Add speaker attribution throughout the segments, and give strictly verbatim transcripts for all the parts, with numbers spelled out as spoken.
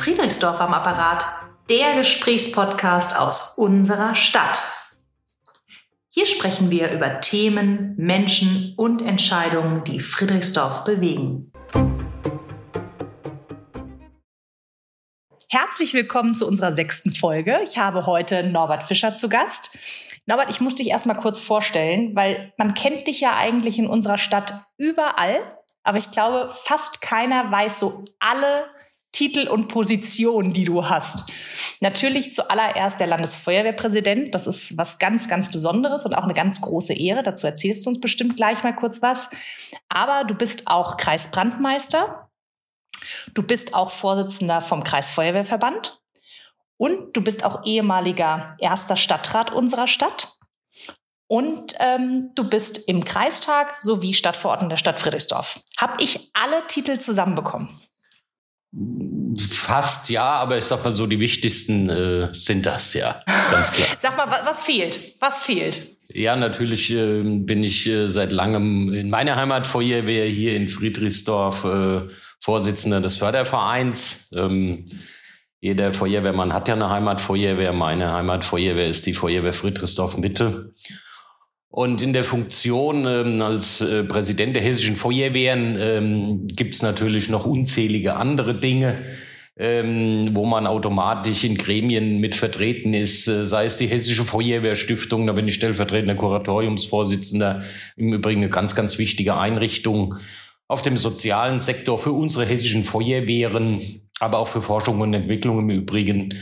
Speaker 1: Friedrichsdorf am Apparat, der Gesprächspodcast aus unserer Stadt. Hier sprechen wir über Themen, Menschen und Entscheidungen, die Friedrichsdorf bewegen. Herzlich willkommen zu unserer sechsten Folge. Ich habe heute Norbert Fischer zu Gast. Norbert, ich muss dich erstmal kurz vorstellen, weil man kennt dich ja eigentlich in unserer Stadt überall, aber ich glaube, fast keiner weiß so alle Titel und Positionen, die du hast. Natürlich zuallererst der Landesfeuerwehrpräsident. Das ist was ganz, ganz Besonderes und auch eine ganz große Ehre. Dazu erzählst du uns bestimmt gleich mal kurz was. Aber du bist auch Kreisbrandmeister. Du bist auch Vorsitzender vom Kreisfeuerwehrverband. Und du bist auch ehemaliger erster Stadtrat unserer Stadt. Und ähm, du bist im Kreistag sowie Stadtverordneter der Stadt Friedrichsdorf. Habe ich alle Titel zusammenbekommen?
Speaker 2: Fast, ja, aber ich sag mal so, die wichtigsten äh, sind das, ja, ganz klar.
Speaker 1: Sag mal, was fehlt? Was fehlt?
Speaker 2: Ja, natürlich äh, bin ich äh, seit langem in meiner Heimatfeuerwehr hier in Friedrichsdorf äh, Vorsitzender des Fördervereins. Ähm, jeder Feuerwehrmann hat ja eine Heimatfeuerwehr. Meine Heimatfeuerwehr ist die Feuerwehr Friedrichsdorf Mitte. Und in der Funktion ähm, als äh, Präsident der hessischen Feuerwehren ähm, gibt es natürlich noch unzählige andere Dinge, ähm, wo man automatisch in Gremien mit vertreten ist, äh, sei es die Hessische Feuerwehrstiftung, da bin ich stellvertretender Kuratoriumsvorsitzender, im Übrigen eine ganz, ganz wichtige Einrichtung auf dem sozialen Sektor für unsere hessischen Feuerwehren, aber auch für Forschung und Entwicklung im Übrigen.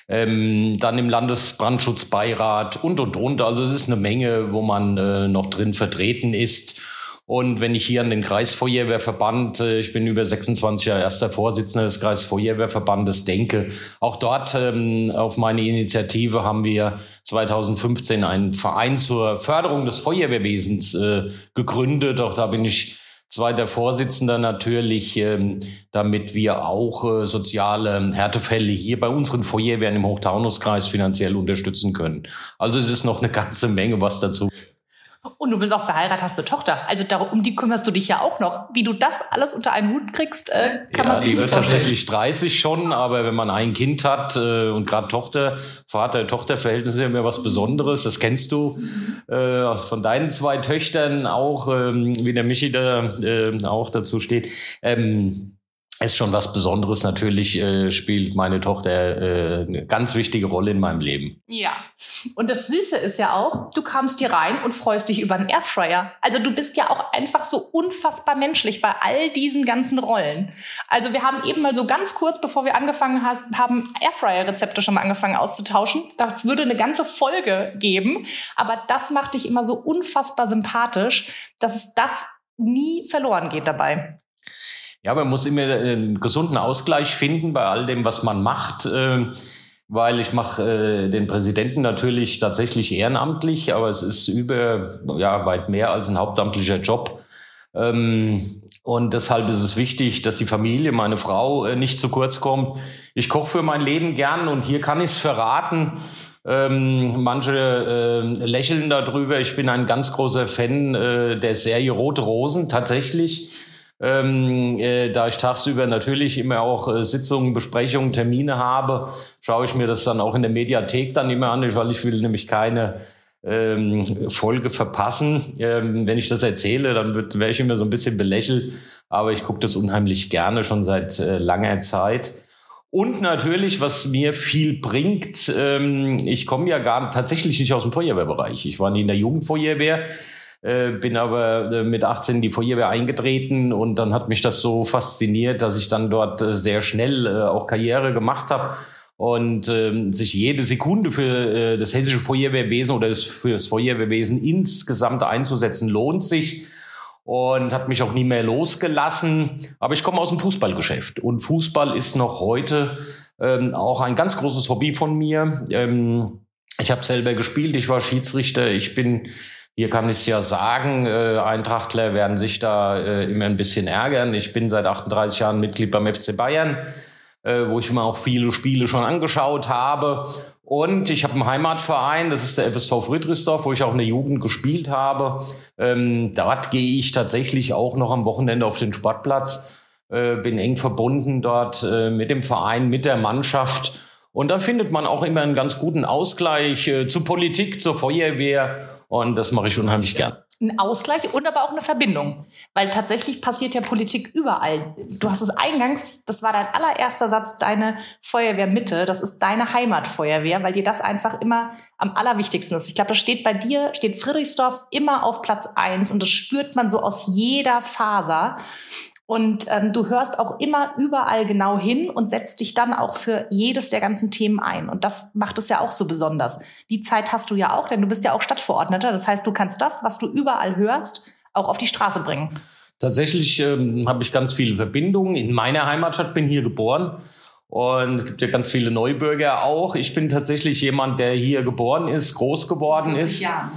Speaker 2: Ähm, dann im Landesbrandschutzbeirat und, und, und. Also es ist eine Menge, wo man äh, noch drin vertreten ist. Und wenn ich hier an den Kreisfeuerwehrverband, äh, ich bin über sechsundzwanzig Jahre erster Vorsitzender des Kreisfeuerwehrverbandes, denke, auch dort ähm, auf meine Initiative haben wir zweitausendfünfzehn einen Verein zur Förderung des Feuerwehrwesens äh, gegründet. Auch da bin ich zweiter Vorsitzender natürlich, ähm, damit wir auch äh, soziale Härtefälle hier bei unseren Feuerwehren im Hochtaunuskreis finanziell unterstützen können. Also es ist noch eine ganze Menge, was dazu.
Speaker 1: Und du bist auch verheiratet, hast eine Tochter. Also darum, um die kümmerst du dich ja auch noch. Wie du das alles unter einen Hut kriegst, äh, kann
Speaker 2: ja,
Speaker 1: man sich
Speaker 2: nicht vorstellen. Die wird tatsächlich dreißig schon, aber wenn man ein Kind hat äh, und gerade Tochter, Vater-Tochter-Verhältnis ist ja immer was Besonderes. Das kennst du äh, von deinen zwei Töchtern auch, ähm, wie der Michi da äh, auch dazu steht. Ähm, ist schon was Besonderes. Natürlich äh, spielt meine Tochter äh, eine ganz wichtige Rolle in meinem Leben.
Speaker 1: Ja, und das Süße ist ja auch, du kamst hier rein und freust dich über einen Airfryer. Also du bist ja auch einfach so unfassbar menschlich bei all diesen ganzen Rollen. Also wir haben eben mal so ganz kurz, bevor wir angefangen haben, Airfryer-Rezepte schon mal angefangen auszutauschen. Das würde eine ganze Folge geben. Aber das macht dich immer so unfassbar sympathisch, dass es das nie verloren geht dabei.
Speaker 2: Ja, man muss immer einen gesunden Ausgleich finden bei all dem, was man macht, äh, weil ich mache äh, den Präsidenten natürlich tatsächlich ehrenamtlich, aber es ist über, ja, weit mehr als ein hauptamtlicher Job. Ähm, und deshalb ist es wichtig, dass die Familie, meine Frau, äh, nicht zu kurz kommt. Ich koche für mein Leben gern und hier kann ich es verraten. Ähm, manche äh, lächeln darüber. Ich bin ein ganz großer Fan äh, der Serie Rote Rosen, tatsächlich. Ähm, äh, da ich tagsüber natürlich immer auch äh, Sitzungen, Besprechungen, Termine habe, schaue ich mir das dann auch in der Mediathek dann immer an, weil ich will nämlich keine ähm, Folge verpassen. Ähm, wenn ich das erzähle, dann wird, werde ich immer so ein bisschen belächelt, aber ich gucke das unheimlich gerne, schon seit äh, langer Zeit. Und natürlich, was mir viel bringt, ähm, ich komme ja gar tatsächlich nicht aus dem Feuerwehrbereich. Ich war nie in der Jugendfeuerwehr. Äh, bin aber äh, mit achtzehn in die Feuerwehr eingetreten und dann hat mich das so fasziniert, dass ich dann dort äh, sehr schnell äh, auch Karriere gemacht habe und äh, sich jede Sekunde für äh, das hessische Feuerwehrwesen oder das, für das Feuerwehrwesen insgesamt einzusetzen, lohnt sich und hat mich auch nie mehr losgelassen. Aber ich komme aus dem Fußballgeschäft und Fußball ist noch heute ähm, auch ein ganz großes Hobby von mir. Ähm, ich habe selber gespielt, ich war Schiedsrichter, ich bin Hier kann ich es ja sagen, äh, Eintrachtler werden sich da äh, immer ein bisschen ärgern. Ich bin seit achtunddreißig Jahren Mitglied beim F C Bayern, äh, wo ich mir auch viele Spiele schon angeschaut habe. Und ich habe einen Heimatverein, das ist der F S V Friedrichsdorf, wo ich auch in der Jugend gespielt habe. Ähm, dort gehe ich tatsächlich auch noch am Wochenende auf den Sportplatz. äh, bin eng verbunden dort äh, mit dem Verein, mit der Mannschaft. Und da findet man auch immer einen ganz guten Ausgleich äh, zur Politik, zur Feuerwehr. Und das mache ich unheimlich gern.
Speaker 1: Ein Ausgleich und aber auch eine Verbindung. Weil tatsächlich passiert ja Politik überall. Du hast es eingangs, das war dein allererster Satz, deine Feuerwehrmitte, das ist deine Heimatfeuerwehr, weil dir das einfach immer am allerwichtigsten ist. Ich glaube, das steht bei dir, steht Friedrichsdorf immer auf Platz eins und das spürt man so aus jeder Faser. Und ähm, du hörst auch immer überall genau hin und setzt dich dann auch für jedes der ganzen Themen ein. Und das macht es ja auch so besonders. Die Zeit hast du ja auch, denn du bist ja auch Stadtverordneter. Das heißt, du kannst das, was du überall hörst, auch auf die Straße bringen.
Speaker 2: Tatsächlich ähm, habe ich ganz viele Verbindungen. In meiner Heimatstadt, bin hier geboren. Und es gibt ja ganz viele Neubürger auch. Ich bin tatsächlich jemand, der hier geboren ist, groß geworden ist.
Speaker 1: Jahren.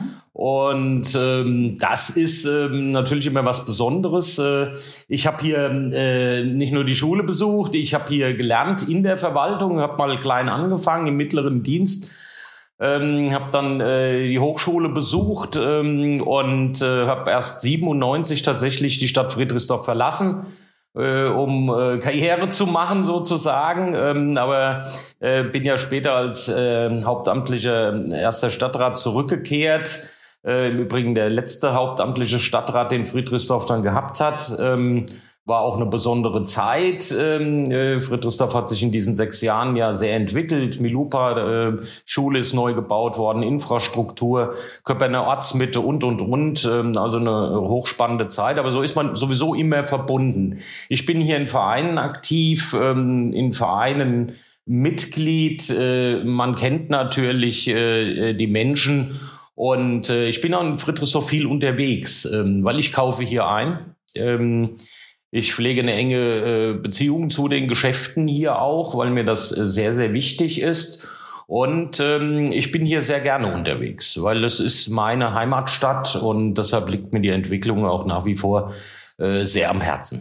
Speaker 2: Und ähm, das ist ähm, natürlich immer was Besonderes. Äh, ich habe hier äh, nicht nur die Schule besucht, ich habe hier gelernt in der Verwaltung, habe mal klein angefangen im mittleren Dienst, ähm, habe dann äh, die Hochschule besucht ähm, und äh, habe erst siebenundneunzig tatsächlich die Stadt Friedrichsdorf verlassen. Äh, um äh, Karriere zu machen sozusagen, ähm, aber äh, bin ja später als äh, hauptamtlicher erster Stadtrat zurückgekehrt. Äh, Im Übrigen der letzte hauptamtliche Stadtrat, den Friedrichsdorf dann gehabt hat. Ähm, war auch eine besondere Zeit. Ähm, äh, Friedrichsdorf hat sich in diesen sechs Jahren ja sehr entwickelt. Milupa, äh, Schule ist neu gebaut worden, Infrastruktur, Köppener Ortsmitte und, und, und. Ähm, also eine hochspannende Zeit. Aber so ist man sowieso immer verbunden. Ich bin hier in Vereinen aktiv, ähm, in Vereinen Mitglied. Äh, man kennt natürlich äh, die Menschen. Und äh, ich bin auch in Friedrichsdorf viel unterwegs, ähm, weil ich kaufe hier ein. Ähm, Ich pflege eine enge äh, Beziehung zu den Geschäften hier auch, weil mir das äh, sehr, sehr wichtig ist. Und ähm, ich bin hier sehr gerne unterwegs, weil es ist meine Heimatstadt und deshalb liegt mir die Entwicklung auch nach wie vor äh, sehr am Herzen.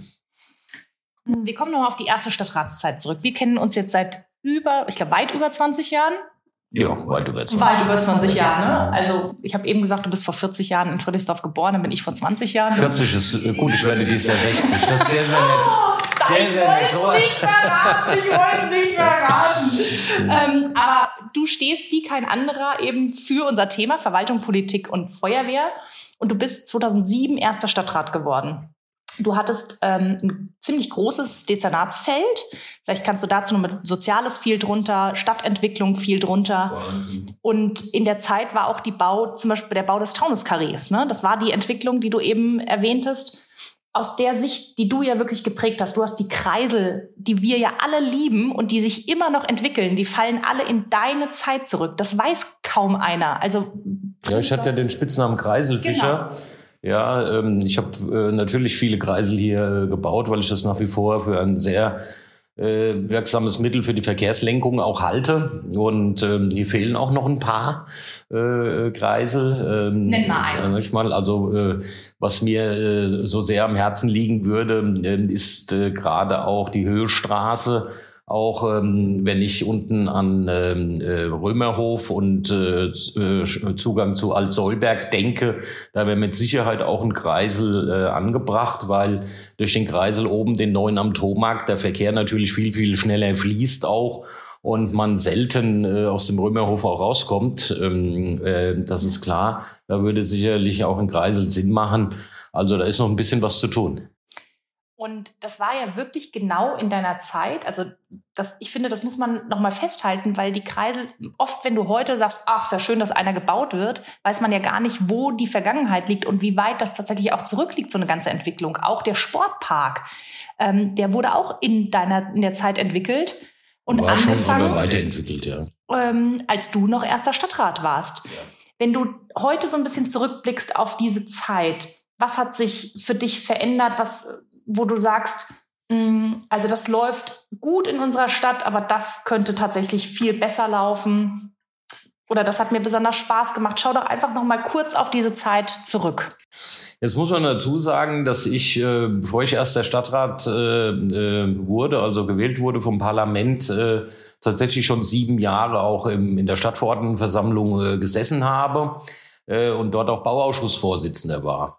Speaker 1: Wir kommen nochmal auf die erste Stadtratszeit zurück. Wir kennen uns jetzt seit über, ich glaube, weit über zwanzig Jahren.
Speaker 2: Ja, weit über zwanzig.
Speaker 1: Weit über zwanzig Jahre, ne? Also ich habe eben gesagt, du bist vor vierzig Jahren in Friedrichsdorf geboren, dann bin ich vor zwanzig Jahren.
Speaker 2: vierzig ist äh, gut, ich werde dieses Jahr sechzig. Das ist sehr, sehr nett. Sehr,
Speaker 1: ich
Speaker 2: sehr nett.
Speaker 1: wollte es nicht verraten, ich wollte es nicht verraten. ähm, aber du stehst wie kein anderer eben für unser Thema Verwaltung, Politik und Feuerwehr. Und du bist zweitausendsieben erster Stadtrat geworden. Du hattest ähm, ein ziemlich großes Dezernatsfeld. Vielleicht kannst du dazu noch mit Soziales viel drunter, Stadtentwicklung viel drunter. Und in der Zeit war auch die Bau, zum Beispiel der Bau des Taunuskarrees. Ne? Das war die Entwicklung, die du eben erwähntest. Aus der Sicht, die du ja wirklich geprägt hast. Du hast die Kreisel, die wir ja alle lieben und die sich immer noch entwickeln. Die fallen alle in deine Zeit zurück. Das weiß kaum einer. Also
Speaker 2: ja, ich hatte ja den Spitznamen Kreiselfischer. Genau. Ja, ähm, ich habe äh, natürlich viele Kreisel hier äh, gebaut, weil ich das nach wie vor für ein sehr äh, wirksames Mittel für die Verkehrslenkung auch halte. Und ähm, hier fehlen auch noch ein paar äh, Kreisel. Ähm,
Speaker 1: Nenn mal einen.
Speaker 2: Äh, mal. Also äh, was mir äh, so sehr am Herzen liegen würde, äh, ist äh, gerade auch die Höhestraße. Auch ähm, wenn ich unten an ähm, äh, Römerhof und äh, Zugang zu Alt-Solberg denke, da wäre mit Sicherheit auch ein Kreisel äh, angebracht, weil durch den Kreisel oben, den neuen am Tomarkt, der Verkehr natürlich viel, viel schneller fließt auch und man selten äh, aus dem Römerhof auch rauskommt. Ähm, äh, das ist klar. Da würde sicherlich auch ein Kreisel Sinn machen. Also da ist noch ein bisschen was zu tun.
Speaker 1: Und das war ja wirklich genau in deiner Zeit. Also das, ich finde, das muss man nochmal festhalten, weil die Kreisel, oft wenn du heute sagst, ach, ist ja schön, dass einer gebaut wird, weiß man ja gar nicht, wo die Vergangenheit liegt und wie weit das tatsächlich auch zurückliegt, so eine ganze Entwicklung. Auch der Sportpark, ähm, der wurde auch in deiner in der Zeit entwickelt und
Speaker 2: war
Speaker 1: angefangen,
Speaker 2: schon weiterentwickelt, ja.
Speaker 1: Ähm, als du noch erster Stadtrat warst.
Speaker 2: Ja.
Speaker 1: Wenn du heute so ein bisschen zurückblickst auf diese Zeit, was hat sich für dich verändert, was wo du sagst, mh, also das läuft gut in unserer Stadt, aber das könnte tatsächlich viel besser laufen oder das hat mir besonders Spaß gemacht. Schau doch einfach noch mal kurz auf diese Zeit zurück.
Speaker 2: Jetzt muss man dazu sagen, dass ich, äh, bevor ich erst der Stadtrat äh, äh, wurde, also gewählt wurde vom Parlament, äh, tatsächlich schon sieben Jahre auch im, in der Stadtverordnetenversammlung äh, gesessen habe äh, und dort auch Bauausschussvorsitzender war.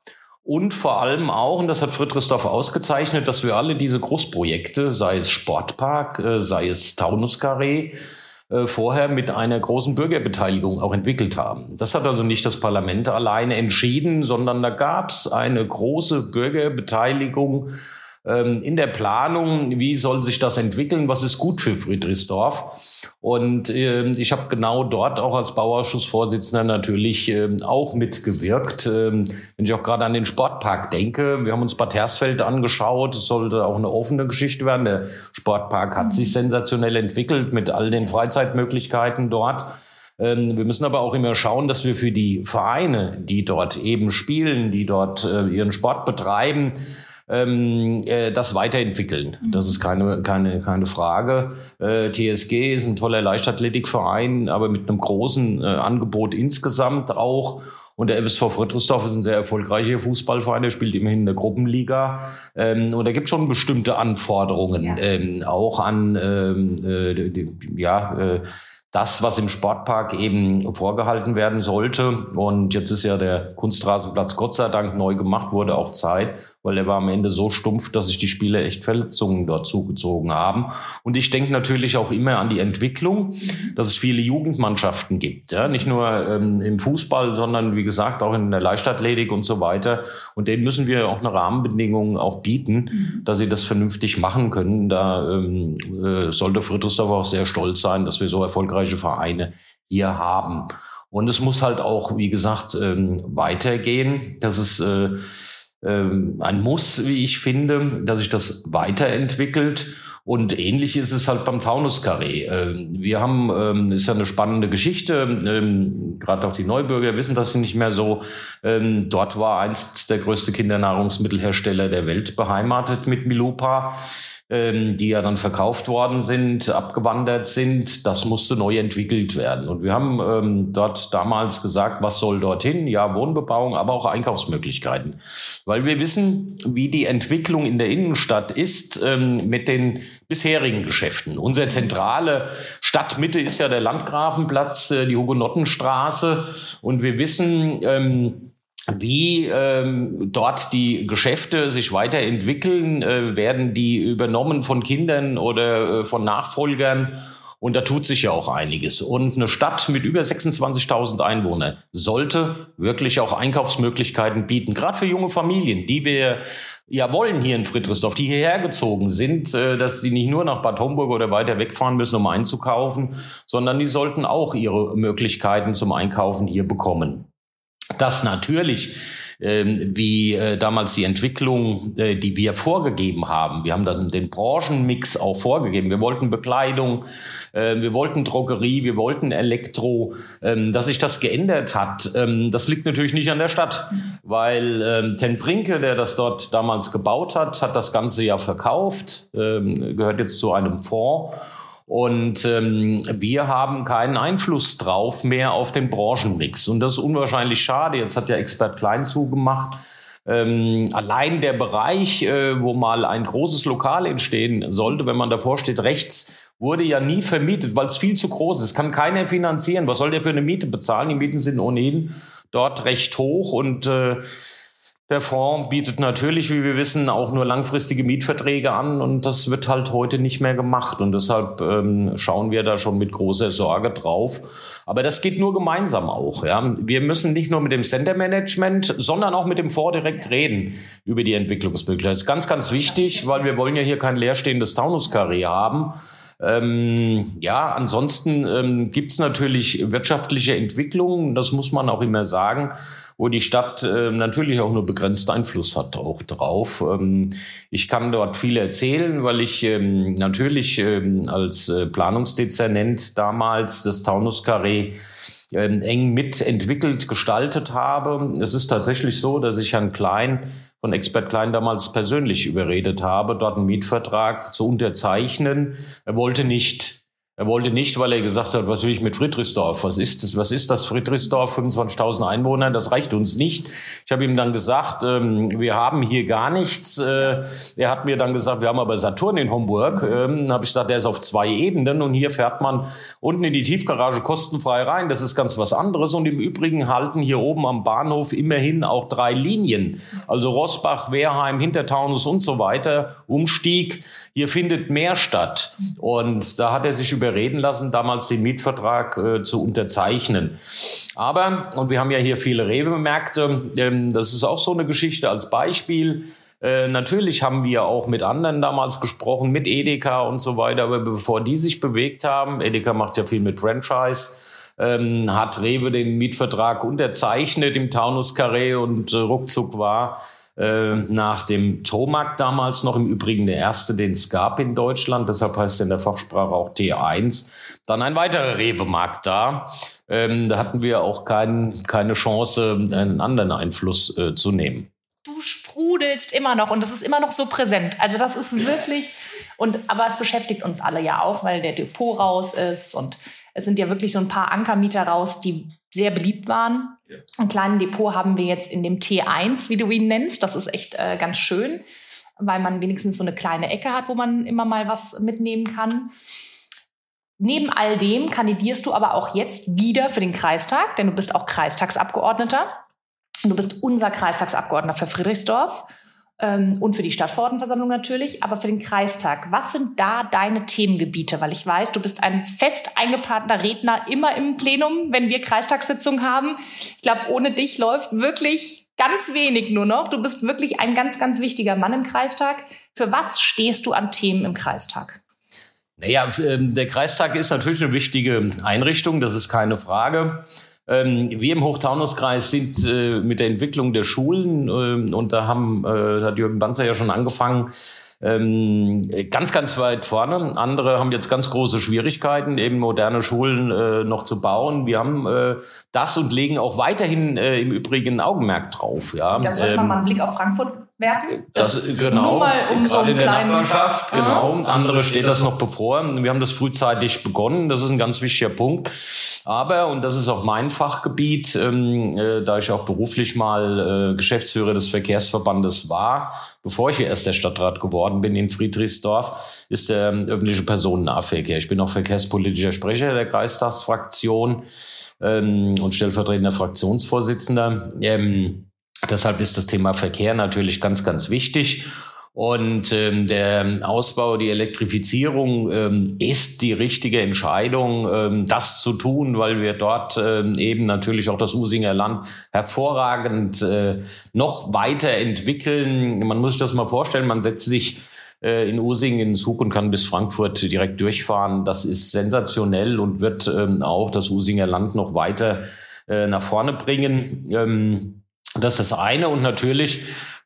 Speaker 2: Und vor allem auch, und das hat Friedrichsdorf ausgezeichnet, dass wir alle diese Großprojekte, sei es Sportpark, sei es Taunuskarree, vorher mit einer großen Bürgerbeteiligung auch entwickelt haben. Das hat also nicht das Parlament alleine entschieden, sondern da gab es eine große Bürgerbeteiligung in der Planung, wie soll sich das entwickeln, was ist gut für Friedrichsdorf. Und äh, ich habe genau dort auch als Bauausschussvorsitzender natürlich äh, auch mitgewirkt. Äh, wenn ich auch gerade an den Sportpark denke, wir haben uns Bad Hersfeld angeschaut, es sollte auch eine offene Geschichte werden. Der Sportpark hat sich sensationell entwickelt mit all den Freizeitmöglichkeiten dort. Ähm, wir müssen aber auch immer schauen, dass wir für die Vereine, die dort eben spielen, die dort äh, ihren Sport betreiben, Ähm, äh, das weiterentwickeln. Das ist keine, keine, keine Frage. Äh, T S G ist ein toller Leichtathletikverein, aber mit einem großen äh, Angebot insgesamt auch. Und der F S V Friedrichsdorf ist ein sehr erfolgreicher Fußballverein, der spielt immerhin in der Gruppenliga. Ähm, und da gibt es schon bestimmte Anforderungen, ja. ähm, auch an ähm, äh, die, ja, äh, das, was im Sportpark eben vorgehalten werden sollte. Und jetzt ist ja der Kunstrasenplatz Gott sei Dank neu gemacht, wurde auch Zeit, weil er war am Ende so stumpf, dass sich die Spieler echt Verletzungen dort zugezogen haben. Und ich denke natürlich auch immer an die Entwicklung, dass es viele Jugendmannschaften gibt. Ja? Nicht nur ähm, im Fußball, sondern wie gesagt auch in der Leichtathletik und so weiter. Und denen müssen wir auch eine Rahmenbedingung auch bieten, dass sie das vernünftig machen können. Da ähm, äh, sollte Friedrichsdorf auch sehr stolz sein, dass wir so erfolgreich Vereine hier haben. Und es muss halt auch, wie gesagt, ähm, weitergehen. Das ist äh, äh, ein Muss, wie ich finde, dass sich das weiterentwickelt. Und ähnlich ist es halt beim Taunuskarree. Äh, wir haben, ähm, ist ja eine spannende Geschichte, ähm, gerade auch die Neubürger wissen das nicht mehr so. Ähm, dort war einst der größte Kindernahrungsmittelhersteller der Welt beheimatet mit Milupa, die ja dann verkauft worden sind, abgewandert sind. Das musste neu entwickelt werden. Und wir haben ähm, dort damals gesagt, was soll dorthin? Ja, Wohnbebauung, aber auch Einkaufsmöglichkeiten. Weil wir wissen, wie die Entwicklung in der Innenstadt ist ähm, mit den bisherigen Geschäften. Unsere zentrale Stadtmitte ist ja der Landgrafenplatz, äh, die Hugenottenstraße. Und wir wissen, ähm, wie ähm, dort die Geschäfte sich weiterentwickeln, äh, werden die übernommen von Kindern oder äh, von Nachfolgern. Und da tut sich ja auch einiges. Und eine Stadt mit über sechsundzwanzigtausend Einwohnern sollte wirklich auch Einkaufsmöglichkeiten bieten, gerade für junge Familien, die wir ja wollen hier in Friedrichsdorf, die hierher gezogen sind, äh, dass sie nicht nur nach Bad Homburg oder weiter wegfahren müssen, um einzukaufen, sondern die sollten auch ihre Möglichkeiten zum Einkaufen hier bekommen. Das natürlich, äh, wie äh, damals die Entwicklung, äh, die wir vorgegeben haben. Wir haben das in den Branchenmix auch vorgegeben. Wir wollten Bekleidung, äh, wir wollten Drogerie, wir wollten Elektro. Ähm, dass sich das geändert hat, ähm, das liegt natürlich nicht an der Stadt, weil ähm, Ten Brinke, der das dort damals gebaut hat, hat das Ganze ja verkauft, ähm, gehört jetzt zu einem Fonds. Und ähm, wir haben keinen Einfluss drauf mehr auf den Branchenmix. Und das ist unwahrscheinlich schade. Jetzt hat ja Expert Klein zugemacht. Ähm, allein der Bereich, äh, wo mal ein großes Lokal entstehen sollte, wenn man davor steht, rechts, wurde ja nie vermietet, weil es viel zu groß ist. Kann keiner finanzieren. Was soll der für eine Miete bezahlen? Die Mieten sind ohnehin dort recht hoch und äh, der Fonds bietet natürlich, wie wir wissen, auch nur langfristige Mietverträge an und das wird halt heute nicht mehr gemacht und deshalb ähm, schauen wir da schon mit großer Sorge drauf. Aber das geht nur gemeinsam auch. Ja. Wir müssen nicht nur mit dem Center Management, sondern auch mit dem Fonds direkt reden über die Entwicklungsmöglichkeiten. Das ist ganz, ganz wichtig, weil wir wollen ja hier kein leerstehendes Taunuskarree haben. Ähm, ja, ansonsten ähm, gibt es natürlich wirtschaftliche Entwicklungen, das muss man auch immer sagen, wo die Stadt äh, natürlich auch nur begrenzt Einfluss hat auch drauf. Ähm, ich kann dort viel erzählen, weil ich ähm, natürlich ähm, als äh, Planungsdezernent damals das Taunuskarree äh, eng mitentwickelt, gestaltet habe. Es ist tatsächlich so, dass ich Herrn Klein von Expert Klein damals persönlich überredet habe, dort einen Mietvertrag zu unterzeichnen. Er wollte nicht. Er wollte nicht, weil er gesagt hat, was will ich mit Friedrichsdorf? Was ist das? Was ist das Friedrichsdorf? fünfundzwanzigtausend Einwohner, das reicht uns nicht. Ich habe ihm dann gesagt, ähm, wir haben hier gar nichts. Äh, er hat mir dann gesagt, wir haben aber Saturn in Homburg. Ähm, habe ich gesagt, der ist auf zwei Ebenen und hier fährt man unten in die Tiefgarage kostenfrei rein. Das ist ganz was anderes. Und im Übrigen halten hier oben am Bahnhof immerhin auch drei Linien. Also Rossbach, Wehrheim, Hintertaunus und so weiter. Umstieg. Hier findet mehr statt. Und da hat er sich überreden lassen, damals den Mietvertrag äh, zu unterzeichnen. Aber, und wir haben ja hier viele Rewe-Märkte, ähm, das ist auch so eine Geschichte als Beispiel. Äh, natürlich haben wir auch mit anderen damals gesprochen, mit Edeka und so weiter, aber bevor die sich bewegt haben, Edeka macht ja viel mit Franchise, ähm, hat Rewe den Mietvertrag unterzeichnet im Taunus-Carré und äh, ruckzuck war nach dem Tomarkt damals noch, im Übrigen der erste, den es gab in Deutschland, deshalb heißt er in der Fachsprache auch T eins, dann ein weiterer Rewe-Markt da. Ähm, da hatten wir auch kein, keine Chance, einen anderen Einfluss äh, zu nehmen.
Speaker 1: Du sprudelst immer noch und das ist immer noch so präsent. Also das ist wirklich, und aber es beschäftigt uns alle ja auch, weil der Depot raus ist und es sind ja wirklich so ein paar Ankermieter raus, die sehr beliebt waren. Ja. Einen kleinen Depot haben wir jetzt in dem T eins, wie du ihn nennst. Das ist echt äh, ganz schön, weil man wenigstens so eine kleine Ecke hat, wo man immer mal was mitnehmen kann. Neben all dem kandidierst du aber auch jetzt wieder für den Kreistag, denn du bist auch Kreistagsabgeordneter. Du bist unser Kreistagsabgeordneter für Friedrichsdorf ähm, und für die Stadtverordnetenversammlung natürlich, aber für den Kreistag. Was sind da deine Themengebiete? Weil ich weiß, du bist ein fest eingeplanter Redner immer im Plenum, wenn wir Kreistagssitzungen haben. Ich glaube, ohne dich läuft wirklich ganz wenig nur noch. Du bist wirklich ein ganz, ganz wichtiger Mann im Kreistag. Für was stehst du an Themen im Kreistag?
Speaker 2: Naja, der Kreistag ist natürlich eine wichtige Einrichtung, das ist keine Frage. Wir im Hochtaunuskreis sind äh, mit der Entwicklung der Schulen äh, und da haben, äh, hat Jürgen Banzer ja schon angefangen, ähm, ganz, ganz weit vorne. Andere haben jetzt ganz große Schwierigkeiten, eben moderne Schulen äh, noch zu bauen. Wir haben äh, das und legen auch weiterhin äh, im Übrigen ein Augenmerk drauf. Ja.
Speaker 1: Dann sollte man ähm, mal einen Blick auf Frankfurt werfen.
Speaker 2: Das, das genau,
Speaker 1: nur mal um so einen
Speaker 2: in der
Speaker 1: kleinen
Speaker 2: Nachbarschaft, genau. Andere steht das noch bevor. Wir haben das frühzeitig begonnen. Das ist ein ganz wichtiger Punkt. Aber, und das ist auch mein Fachgebiet, ähm, äh, da ich auch beruflich mal äh, Geschäftsführer des Verkehrsverbandes war, bevor ich hier erst der Stadtrat geworden bin in Friedrichsdorf, ist der ähm, öffentliche Personennahverkehr. Ich bin auch verkehrspolitischer Sprecher der Kreistagsfraktion ähm, und stellvertretender Fraktionsvorsitzender. Ähm, deshalb ist das Thema Verkehr natürlich ganz, ganz wichtig. Und ähm, der Ausbau, die Elektrifizierung ähm, ist die richtige Entscheidung, ähm, das zu tun, weil wir dort ähm, eben natürlich auch das Usinger Land hervorragend äh, noch weiterentwickeln. Man muss sich das mal vorstellen, man setzt sich äh, in Usingen in den Zug und kann bis Frankfurt direkt durchfahren. Das ist sensationell und wird ähm, auch das Usinger Land noch weiter äh, nach vorne bringen. Ähm, Das ist das eine und natürlich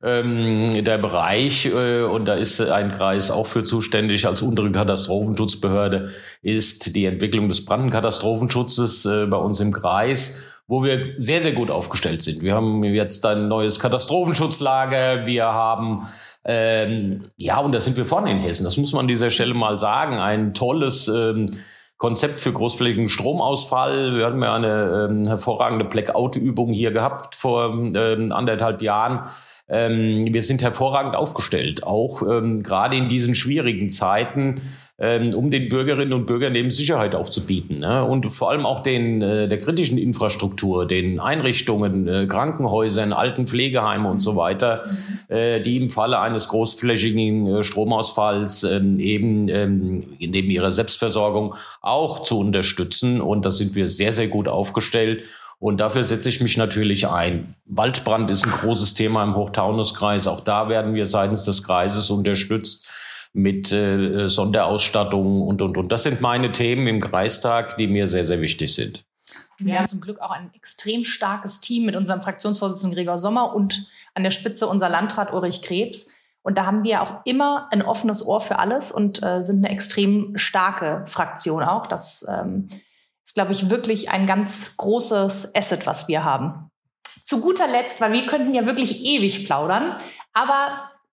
Speaker 2: ähm, der Bereich, äh, und da ist ein Kreis auch für zuständig als untere Katastrophenschutzbehörde, ist die Entwicklung des Brandenkatastrophenschutzes äh, bei uns im Kreis, wo wir sehr, sehr gut aufgestellt sind. Wir haben jetzt ein neues Katastrophenschutzlager, wir haben, ähm, ja, und da sind wir vorne in Hessen, das muss man an dieser Stelle mal sagen, ein tolles ähm, Konzept für großflächigen Stromausfall. Wir hatten ja eine ähm, hervorragende Blackout-Übung hier gehabt vor ähm, anderthalb Jahren. Ähm, wir sind hervorragend aufgestellt, auch ähm, gerade in diesen schwierigen Zeiten, ähm, um den Bürgerinnen und Bürgern eben Sicherheit auch zu bieten, ne? Und vor allem auch den äh, der kritischen Infrastruktur, den Einrichtungen, äh, Krankenhäusern, Altenpflegeheimen und so weiter, äh, die im Falle eines großflächigen äh, Stromausfalls äh, eben ähm, neben ihrer Selbstversorgung auch zu unterstützen. Und da sind wir sehr, sehr gut aufgestellt. Und dafür setze ich mich natürlich ein. Waldbrand ist ein großes Thema im Hochtaunuskreis. Auch da werden wir seitens des Kreises unterstützt mit äh, Sonderausstattung und, und, und. Das sind meine Themen im Kreistag, die mir sehr, sehr wichtig sind.
Speaker 1: Wir haben zum Glück auch ein extrem starkes Team mit unserem Fraktionsvorsitzenden Gregor Sommer und an der Spitze unser Landrat Ulrich Krebs. Und da haben wir auch immer ein offenes Ohr für alles und äh, sind eine extrem starke Fraktion auch. Das ähm, ist, glaube ich, wirklich ein ganz großes Asset, was wir haben. Zu guter Letzt, weil wir könnten ja wirklich ewig plaudern, aber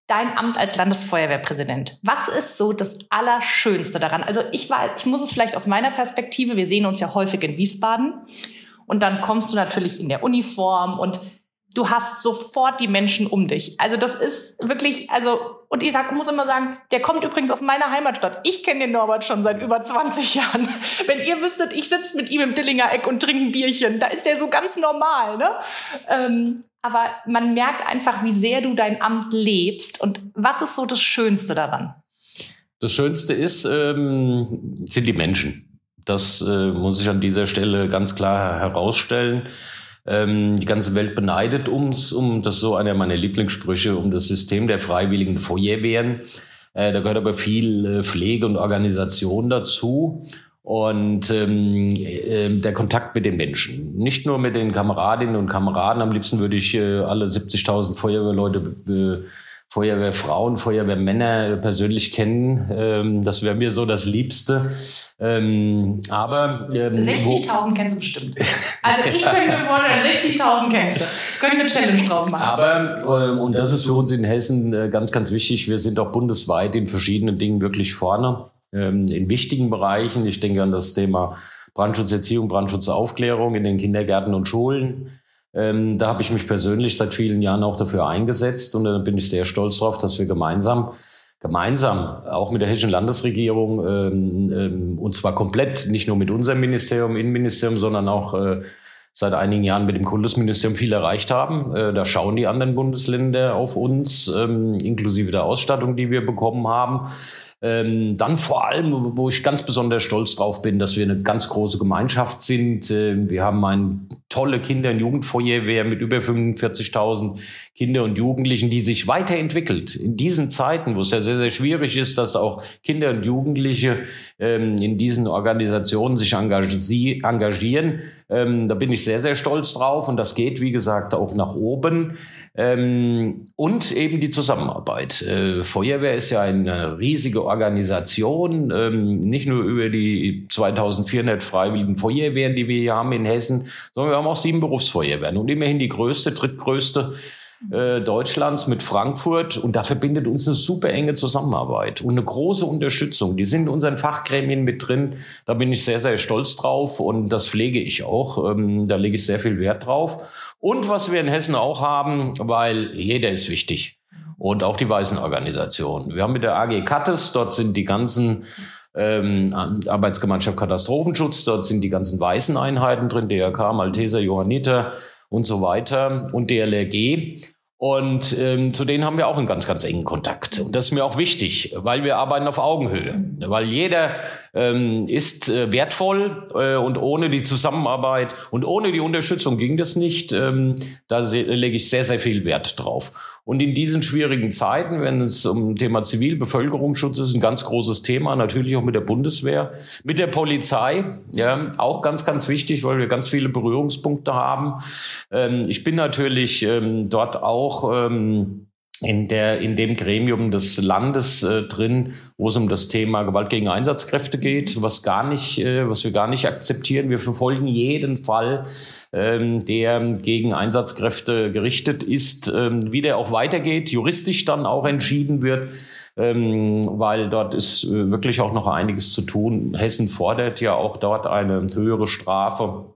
Speaker 1: dein Amt als Landesfeuerwehrpräsident. Was ist so das Allerschönste daran? Also ich war, ich muss es vielleicht aus meiner Perspektive, wir sehen uns ja häufig in Wiesbaden und dann kommst du natürlich in der Uniform und du hast sofort die Menschen um dich. Also das ist wirklich, also, und ich sag, muss immer sagen, der kommt übrigens aus meiner Heimatstadt. Ich kenne den Norbert schon seit über zwanzig Jahren. Wenn ihr wüsstet, ich sitze mit ihm im Dillinger Eck und trinke ein Bierchen, da ist der so ganz normal, ne? Ähm, aber man merkt einfach, wie sehr du dein Amt lebst. Und was ist so das Schönste daran?
Speaker 2: Das Schönste ist, ähm, sind die Menschen. Das äh, muss ich an dieser Stelle ganz klar herausstellen. Ähm, die ganze Welt beneidet uns, um, das ist so einer meiner Lieblingssprüche, um das System der freiwilligen Feuerwehren. Äh, da gehört aber viel äh, Pflege und Organisation dazu. Und ähm, äh, der Kontakt mit den Menschen. Nicht nur mit den Kameradinnen und Kameraden. Am liebsten würde ich äh, alle siebzigtausend Feuerwehrleute, äh, Feuerwehrfrauen, Feuerwehrmänner persönlich kennen. Ähm, das wäre mir so das Liebste. Ähm, aber ähm,
Speaker 1: sechzigtausend kennst du bestimmt. Also ich könnte mir vorstellen, sechzigtausend kennst du. Können eine Challenge draus machen.
Speaker 2: Aber, ähm, und das ist für uns in Hessen äh, ganz, ganz wichtig, wir sind auch bundesweit in verschiedenen Dingen wirklich vorne. In wichtigen Bereichen. Ich denke an das Thema Brandschutzerziehung, Brandschutzaufklärung in den Kindergärten und Schulen. Ähm, da habe ich mich persönlich seit vielen Jahren auch dafür eingesetzt und da bin ich sehr stolz drauf, dass wir gemeinsam, gemeinsam auch mit der hessischen Landesregierung ähm, ähm, und zwar komplett, nicht nur mit unserem Ministerium, Innenministerium, sondern auch äh, seit einigen Jahren mit dem Kultusministerium viel erreicht haben. Äh, da schauen die anderen Bundesländer auf uns, ähm, inklusive der Ausstattung, die wir bekommen haben. Ähm, dann vor allem, wo ich ganz besonders stolz drauf bin, dass wir eine ganz große Gemeinschaft sind. Äh, wir haben eine tolle Kinder- und Jugendfeuerwehr mit über fünfundvierzigtausend Kinder und Jugendlichen, die sich weiterentwickelt. In diesen Zeiten, wo es ja sehr, sehr schwierig ist, dass auch Kinder und Jugendliche ähm, in diesen Organisationen sich engagier- engagieren, ähm, da bin ich sehr, sehr stolz drauf. Und das geht, wie gesagt, auch nach oben. Ähm, und eben die Zusammenarbeit. Äh, Feuerwehr ist ja eine riesige Organisation, ähm, nicht nur über die zweitausendvierhundert freiwilligen Feuerwehren, die wir hier haben in Hessen, sondern wir haben auch sieben Berufsfeuerwehren und immerhin die größte, drittgrößte äh, Deutschlands mit Frankfurt. Und da verbindet uns eine super enge Zusammenarbeit und eine große Unterstützung. Die sind in unseren Fachgremien mit drin. Da bin ich sehr, sehr stolz drauf und das pflege ich auch. Ähm, da lege ich sehr viel Wert drauf. Und was wir in Hessen auch haben, weil jeder ist wichtig. Und auch die Waisenorganisation. Wir haben mit der A G Kattes, dort sind die ganzen ähm, Arbeitsgemeinschaft Katastrophenschutz, dort sind die ganzen Waiseneinheiten drin, D R K, Malteser, Johanniter und so weiter und D L R G. Und ähm, zu denen haben wir auch einen ganz, ganz engen Kontakt. Und das ist mir auch wichtig, weil wir arbeiten auf Augenhöhe. Weil jeder ähm, ist äh, wertvoll äh, und ohne die Zusammenarbeit und ohne die Unterstützung ging das nicht. Ähm, da se- lege ich sehr, sehr viel Wert drauf. Und in diesen schwierigen Zeiten, wenn es um Thema Zivilbevölkerungsschutz ist, ein ganz großes Thema, natürlich auch mit der Bundeswehr, mit der Polizei, ja, auch ganz, ganz wichtig, weil wir ganz viele Berührungspunkte haben. Ähm, ich bin natürlich ähm, dort auch ähm, in der, in dem Gremium des Landes äh, drin, wo es um das Thema Gewalt gegen Einsatzkräfte geht, was gar nicht, äh, was wir gar nicht akzeptieren. Wir verfolgen jeden Fall, ähm, der gegen Einsatzkräfte gerichtet ist, ähm, wie der auch weitergeht, juristisch dann auch entschieden wird, ähm, weil dort ist äh, wirklich auch noch einiges zu tun. Hessen fordert ja auch dort eine höhere Strafe.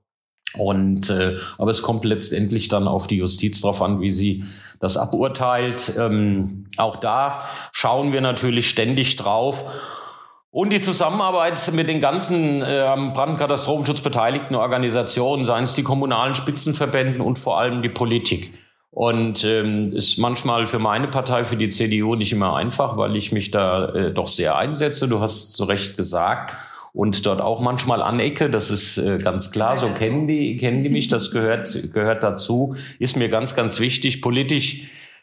Speaker 2: Und äh, aber es kommt letztendlich dann auf die Justiz drauf an, wie sie das aburteilt. Ähm, auch da schauen wir natürlich ständig drauf. Und die Zusammenarbeit mit den ganzen äh, am Brand- und Katastrophenschutz beteiligten Organisationen, seien es die kommunalen Spitzenverbänden und vor allem die Politik. Und ähm, ist manchmal für meine Partei, für die C D U nicht immer einfach, weil ich mich da äh, doch sehr einsetze. Du hast zu Recht gesagt. Und dort auch manchmal anecke, das ist äh, ganz klar, so kennen die, kennen die mich, das gehört, gehört dazu, ist mir ganz, ganz wichtig. Politisch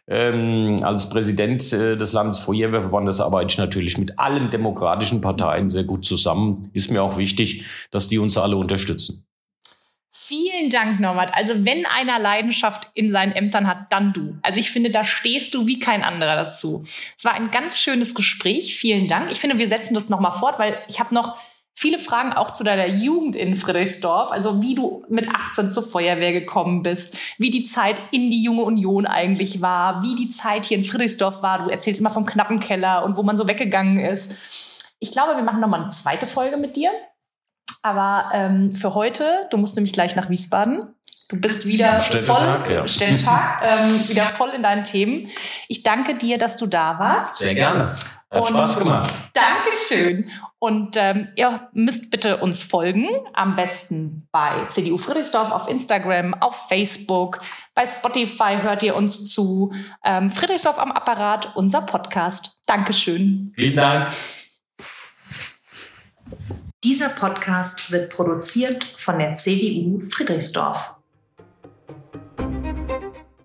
Speaker 2: ähm, als Präsident äh, des Landesfeuerwehrverbandes arbeite ich natürlich mit allen demokratischen Parteien sehr gut zusammen. Ist mir auch wichtig, dass die uns alle unterstützen.
Speaker 1: Vielen Dank, Norbert. Also wenn einer Leidenschaft in seinen Ämtern hat, dann du. Also ich finde, da stehst du wie kein anderer dazu. Es war ein ganz schönes Gespräch. Vielen Dank. Ich finde, wir setzen das nochmal fort, weil ich habe noch Viele Fragen auch zu deiner Jugend in Friedrichsdorf, also wie du mit achtzehn zur Feuerwehr gekommen bist, wie die Zeit in die Junge Union eigentlich war, wie die Zeit hier in Friedrichsdorf war. Du erzählst immer vom knappen Keller und wo man so weggegangen ist. Ich glaube, wir machen nochmal eine zweite Folge mit dir. Aber ähm, für heute, du musst nämlich gleich nach Wiesbaden. Du bist wieder voll,
Speaker 2: Tag, ja.
Speaker 1: Ständetag, ähm, wieder voll in deinen Themen. Ich danke dir, dass du da warst.
Speaker 2: Sehr gerne. Hat
Speaker 1: Und
Speaker 2: Spaß gemacht.
Speaker 1: Dankeschön. Und ähm, ihr müsst bitte uns folgen, am besten bei C D U Friedrichsdorf auf Instagram, auf Facebook, bei Spotify hört ihr uns zu. Ähm, Friedrichsdorf am Apparat, unser Podcast. Dankeschön.
Speaker 2: Vielen Dank.
Speaker 1: Dieser Podcast wird produziert von der C D U Friedrichsdorf.